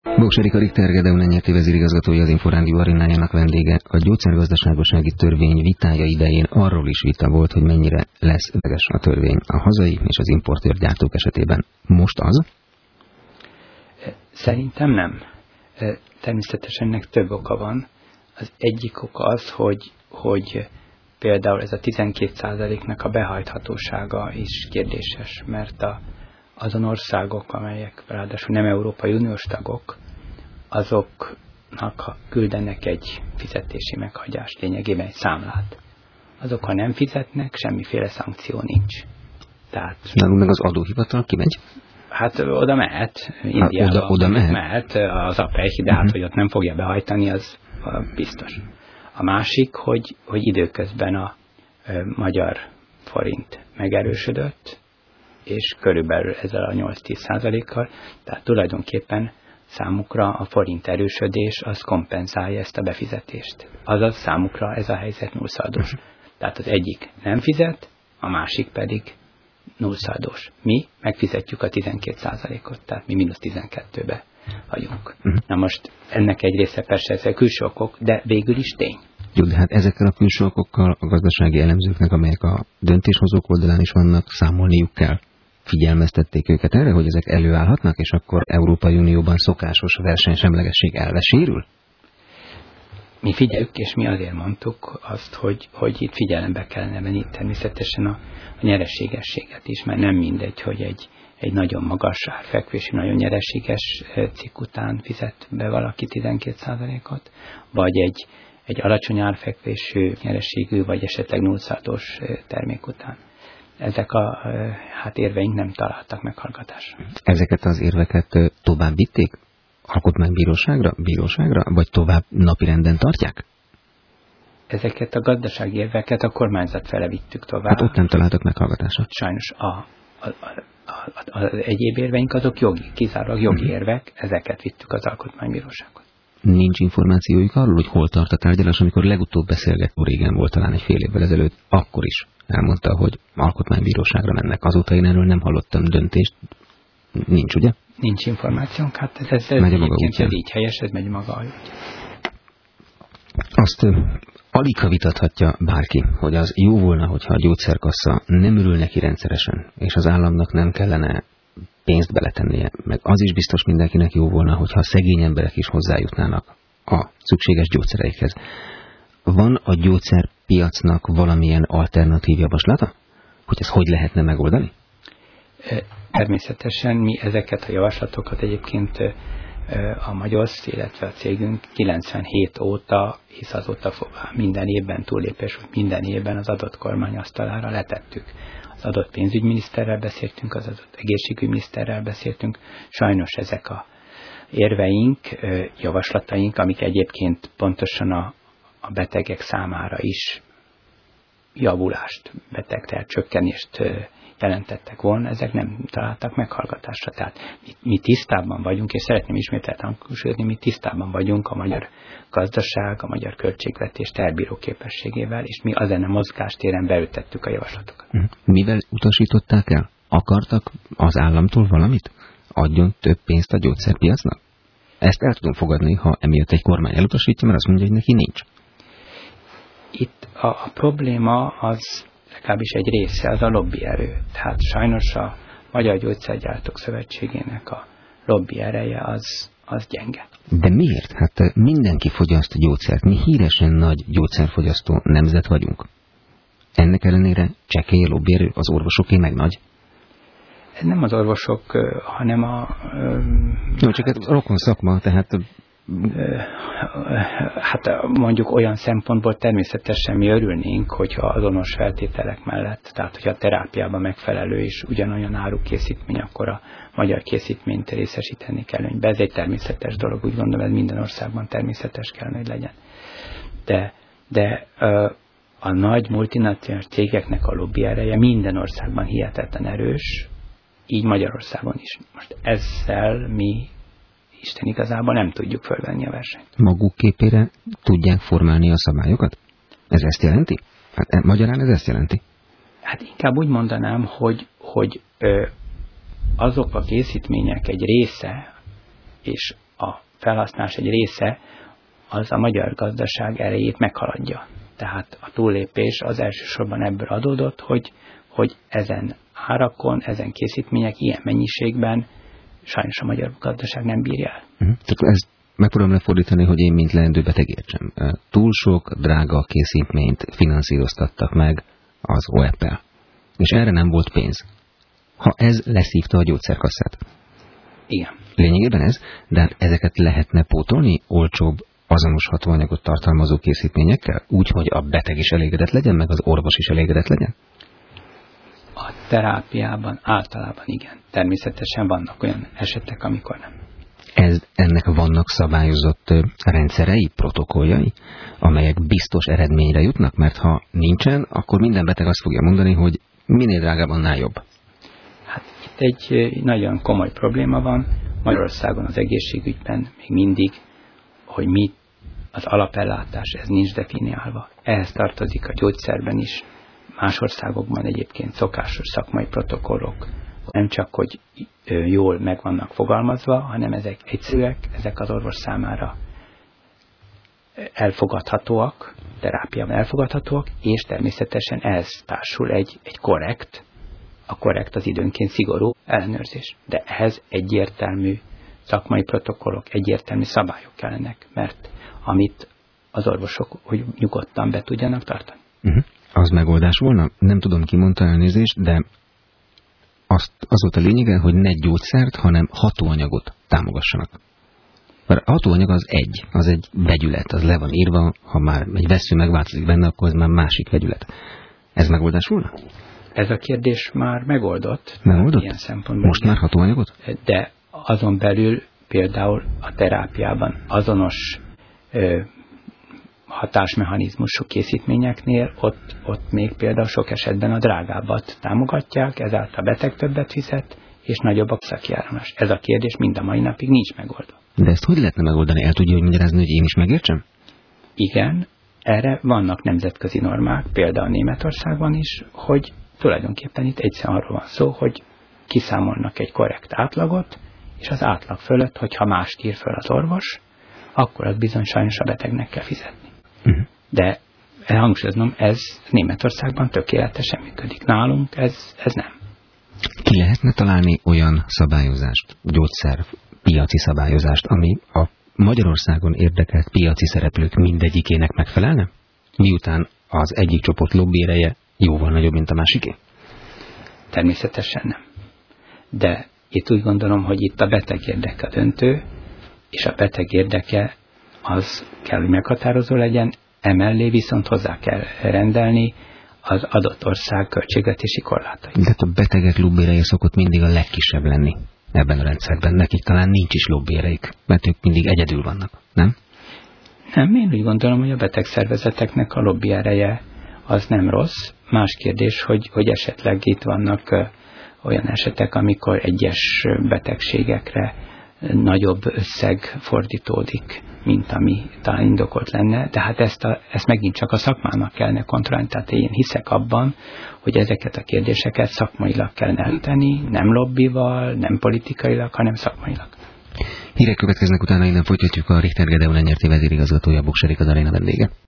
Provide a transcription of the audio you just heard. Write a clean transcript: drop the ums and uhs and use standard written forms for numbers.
Bóks Erika Richter Gedeon Enyerté vezérigazgatója, az Inforádió arénájának vendége. A gyógyszergazdaságosági törvény vitája idején arról is vita volt, hogy mennyire lesz eleges a törvény a hazai és az importőr gyártók esetében. Most az? Szerintem nem. Természetesen ennek több oka van. Az egyik oka az, hogy például ez a 12%-nak a behajthatósága is kérdéses, mert azon országok, amelyek ráadásul nem Európai Uniós tagok, azoknak küldenek egy fizetési meghagyást, lényegében egy számlát. Azok, ha nem fizetnek, semmiféle szankció nincs. Tehát, nálunk meg az adóhivatal kimegy? Hát oda mehet, Indiába oda mehet az APEC, de hát, hogy ott nem fogja behajtani, az biztos. A másik, hogy időközben a magyar forint megerősödött, és körülbelül ezzel a 8-10%-kal, tehát tulajdonképpen számukra a forint erősödés az kompenzálja ezt a befizetést. Azaz számukra ez a helyzet nullszaldós. Tehát az egyik nem fizet, a másik pedig nullszaldós. Mi megfizetjük a 12%-ot, tehát mi mínusz 12-be vagyunk. Na most ennek egy része persze ezek külső okok, de végül is tény. Jó, de hát ezekkel a külső okokkal a gazdasági elemzőknek, amelyek a döntéshozók oldalán is vannak, számolniuk kell. Figyelmeztették őket erre, hogy ezek előállhatnak, és akkor Európai Unióban szokásos versenysemlegesség elve sérül? Mi figyeljük, és mi azért mondtuk azt, hogy itt figyelembe kellene venni természetesen a nyereségességet is, mert nem mindegy, hogy egy nagyon magas árfekvésű, nagyon nyereséges cikk után fizet be valaki 12%-ot, vagy egy alacsony árfekvésű, nyereségű, vagy esetleg nullszaldós termék után. Ezek a érveink nem találtak meghallgatásra. Ezeket az érveket tovább vitték? Alkotmánybíróságra, vagy tovább napirenden tartják? Ezeket a gazdasági érveket a kormányzat fele vittük tovább. Hát ott nem találtak meghallgatásra. Sajnos az egyéb érveink azok kizárólag jogi érvek, ezeket vittük az alkotmánybíróságot. Nincs információjuk arról, hogy hol tart a tárgyalás, amikor legutóbb beszélgető régen volt, talán egy fél évvel ezelőtt, akkor is elmondta, hogy alkotmánybíróságra mennek. Azóta én erről nem hallottam döntést. Nincs, ugye? Nincs információnk, hát ez így helyes, ez megy maga útja. Azt alig ha vitathatja bárki, hogy az jó volna, hogyha a gyógyszerkassa nem örül neki rendszeresen, és az államnak nem kellene pénzt beletennie, meg az is biztos mindenkinek jó volna, hogyha szegény emberek is hozzájutnának a szükséges gyógyszereikhez. Van a gyógyszerpiacnak valamilyen alternatív javaslata? Hogy ezt hogy lehetne megoldani? Természetesen mi ezeket a javaslatokat egyébként a Magyarsz, illetve a cégünk 97 óta, hisz azóta minden évben túllépés, hogy minden évben az adott kormány asztalára letettük. Az adott pénzügyminiszterrel beszéltünk, az adott egészségügyminiszterrel beszéltünk. Sajnos ezek a érveink, javaslataink, amik egyébként pontosan a betegek számára is javulást, betegtercsökkenést jelentettek volna, ezek nem találtak meghallgatásra. Tehát mi tisztában vagyunk, és szeretném ismételten hangsúlyozni, mi tisztában vagyunk a magyar gazdaság, a magyar költségvetés elbíró képességével, és mi ezen a mozgástéren beültettük a javaslatokat. Mivel utasították el? Akartak az államtól valamit? Adjon több pénzt a gyógyszerpiacnak? Ezt el tudom fogadni, ha emiatt egy kormány elutasítja, mert azt mondja, hogy neki nincs. Itt a probléma az legalábbis egy része, az a lobbyerő. Tehát sajnos a Magyar Gyógyszergyártók Szövetségének a lobby ereje az gyenge. De miért? Hát mindenki fogyaszt gyógyszert. Mi híresen nagy gyógyszerfogyasztó nemzet vagyunk. Ennek ellenére csekély lobbyerő, az orvosoké meg nagy. Ez nem az orvosok, hanem Jó, csak ez rokon szakma, tehát hát mondjuk olyan szempontból természetesen mi örülnénk, hogyha azonos feltételek mellett, tehát hogyha a terápiában megfelelő és ugyanolyan árukészítmény, akkor a magyar készítményt részesíteni kell előnybe. Ez egy természetes dolog, úgy gondolom, ez minden országban természetes kell, hogy legyen. De a nagy multinacionális cégeknek a lobby ereje minden országban hihetetlen erős, így Magyarországon is. Most ezzel mi Isten igazából nem tudjuk fölvenni a versenyt. Maguk képére tudják formálni a szabályokat? Ez ezt jelenti? Hát magyarán ez ezt jelenti? Hát inkább úgy mondanám, hogy azok a készítmények egy része, és a felhasználás egy része az a magyar gazdaság erejét meghaladja. Tehát a túllépés az elsősorban ebből adódott, hogy ezen árakon, ezen készítmények ilyen mennyiségben sajnos a magyar gazdaság nem bírja el. Tehát ezt megpróbálom lefordítani, hogy én mint leendő beteg értsem. Túl sok drága készítményt finanszíroztattak meg az OEP-el. És erre nem volt pénz. Ha ez leszívta a gyógyszerkasszát. Igen. Lényegében ez, de hát ezeket lehetne pótolni olcsóbb, azonos hatóanyagot tartalmazó készítményekkel, úgy, hogy a beteg is elégedett legyen, meg az orvos is elégedett legyen? A terápiában általában igen. Természetesen vannak olyan esetek, amikor nem. Ennek vannak szabályozott rendszerei, protokolljai, amelyek biztos eredményre jutnak, mert ha nincsen, akkor minden beteg azt fogja mondani, hogy minél drágább, annál jobb. Hát itt egy nagyon komoly probléma van. Magyarországon az egészségügyben még mindig, hogy mi az alapellátás, ez nincs definiálva. Ehhez tartozik a gyógyszerben is. Más országokban egyébként szokásos szakmai protokollok nem csak, hogy jól meg vannak fogalmazva, hanem ezek egyszerűek, ezek az orvos számára elfogadhatóak, terápiában elfogadhatóak, és természetesen ehhez társul egy korrekt, a korrekt az időnként szigorú ellenőrzés. De ehhez egyértelmű szakmai protokollok, egyértelmű szabályok kellenek, mert amit az orvosok hogy nyugodtan be tudjanak tartani. Az megoldás volna? Nem tudom, ki mondta, elnézést, de az volt a lényege, hogy ne gyógyszert, hanem hatóanyagot támogassanak. Mert a hatóanyag az egy vegyület, az le van írva, ha már egy vessző megváltozik benne, akkor ez már másik vegyület. Ez megoldás volna? Ez a kérdés már megoldott. Megoldott? Ilyen szempontból. Most már hatóanyagot? De azon belül például a terápiában azonos hatásmechanizmusú készítményeknél ott még például sok esetben a drágábbat támogatják, ezáltal a beteg többet fizet, és nagyobb a szakjáramlás. Ez a kérdés mind a mai napig nincs megoldva. De ezt hogy lehetne megoldani? El tudja, hogy magyarázni, hogy én is megértsem? Igen, erre vannak nemzetközi normák, például Németországban is, hogy tulajdonképpen itt egyszerűen arról van szó, hogy kiszámolnak egy korrekt átlagot, és az átlag fölött, hogyha mást ír föl az orvos, akkor az bizony sajnos a betegnek kell fizetni. De hangsúlyoznom, ez Németországban tökéletesen működik. Nálunk ez nem. Ki lehetne találni olyan szabályozást, gyógyszerpiaci szabályozást, ami a Magyarországon érdekelt piaci szereplők mindegyikének megfelelne? Miután az egyik csoport lobbiereje jóval nagyobb, mint a másiké? Természetesen nem. De itt úgy gondolom, hogy itt a beteg érdeke döntő, és a beteg érdeke az kell, hogy meghatározó legyen, emellé viszont hozzá kell rendelni az adott ország költségvetési korlátait. De a betegek lobbéreje szokott mindig a legkisebb lenni ebben a rendszerben. Nekik talán nincs is lobbéreik, mert ők mindig egyedül vannak, nem? Nem, én úgy gondolom, hogy a betegszervezeteknek a lobby ereje az nem rossz. Más kérdés, hogy esetleg itt vannak olyan esetek, amikor egyes betegségekre nagyobb összeg fordítódik, mint ami talán indokolt lenne, de hát ezt megint csak a szakmának kellene kontrollálni. Tehát én hiszek abban, hogy ezeket a kérdéseket szakmailag kellene eltenni, nem lobbival, nem politikailag, hanem szakmailag. Hírek következnek, utána innen folytatjuk. A Richter Gedeon nyerti vezérigazgatója, Boks Erika az Aréna vendége.